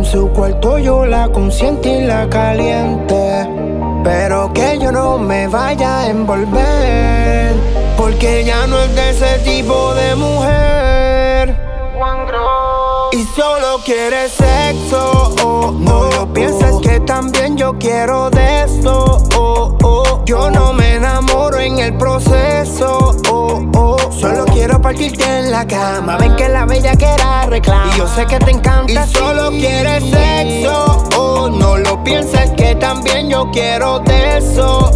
su cuarto yo la consiento y la caliente, pero que yo no me vaya a envolver, porque ella no es de ese tipo de mujer y solo quiere sexo. No lo pienses que también yo quiero de eso. Yo no me enamoro en el proceso. Solo quiero partirte en la cama. Ven que la bellaquera reclama y yo sé que te encanta. Y solo quieres sexo. No lo pienses que también yo quiero de eso.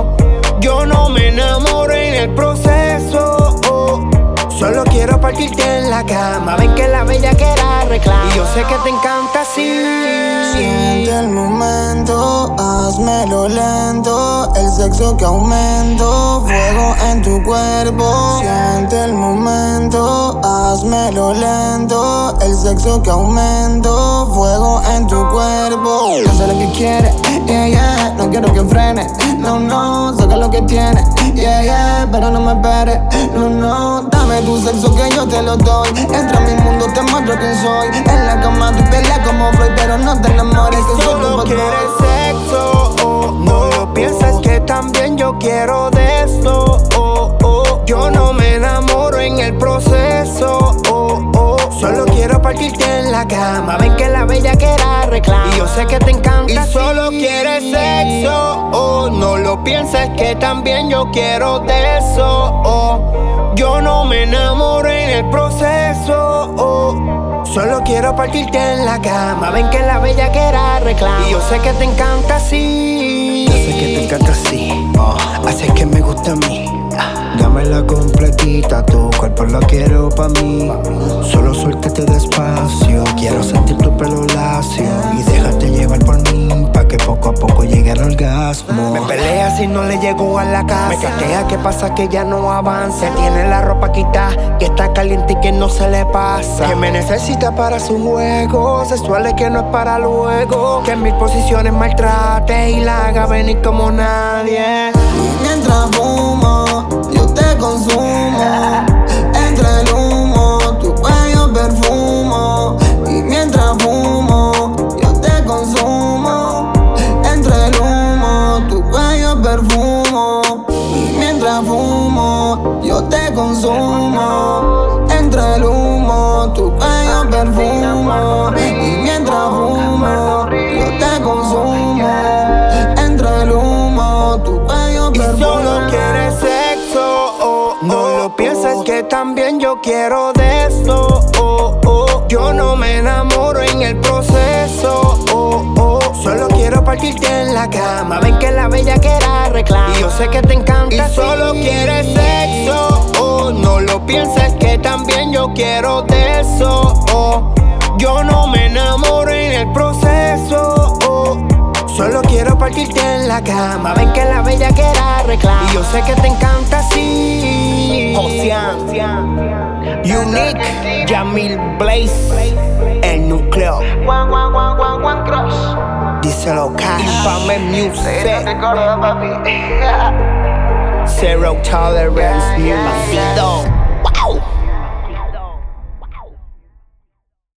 Yo no me enamoro en el proceso. Solo quiero partirte en la cama. Ven que la bellaquera reclama y yo sé que te encanta así. Siente el momento, házmelo lento. El sexo que aumento, fuego en tu cuerpo. Siente el momento, házmelo lento. El sexo que aumento, fuego en tu cuerpo. Yo sé lo que quieres, yeah, yeah. No quiero que frene, no, no. Saca lo que tienes, yeah, yeah. Pero no me esperes, no, no. Dame tu sexo que yo te lo doy. Entra a mi mundo, te muestro quién soy. En la cama tú peleas como Freud, pero no te enamores que soy Solo tu quieres sexo. No lo pienses que también yo quiero de eso. Yo no me enamoro en el proceso. Solo quiero partirte en la cama. Ven que la bellaquera reclama y yo sé que te encanta. Y solo quieres sexo. No lo pienses que también yo quiero de eso. Yo no me enamoro en el proceso. Solo quiero partirte en la cama. Ven que la bellaquera reclama y yo sé que te encanta así. Yo sé que te encanta así, así es que me gusta a mí. Dámela completita, tu cuerpo lo quiero pa' mí. Solo suéltate despacio, quiero sentir tu pelo lacio y déjate llevar por mí, pa' que poco a poco llegue al orgasmo. Me pelea si no le llego a la casa. Me caquea que pasa que ya no avanza. Tiene la ropa quitada, que está caliente y que no se le pasa. Que me necesita para su juego sexuales que no es para luego. Que en mil posiciones maltrate y la haga venir como nadie. Y mientras fumo, yo te consumo. Entre el humo, tu cuello perfumo. Y mientras fumo, yo te consumo. Entre el humo, tu cuello perfumo. Y mientras fumo, yo te consumo. Entre el humo, tu cuello perfumo. Y mientras fumo, yo te consumo. Entre el humo, tu cuello perfumo. Y solo quieres sexo. No lo pienses que también yo quiero de eso. Yo no me enamoro en el proceso. Solo quiero partirte en la cama. Ven que la bellaquera reclama y yo sé que te encanta. Y solo quieres sexo. No lo pienses que también yo quiero de eso. Yo no me enamoro en el proceso. Solo quiero partirte en la cama. Ven que la bellaquera reclama y yo sé que te encanta así. Ocean, Unique, Jamil Blaze, el núcleo. Díselo Cash, Infame Music, Zero Tolerance Music.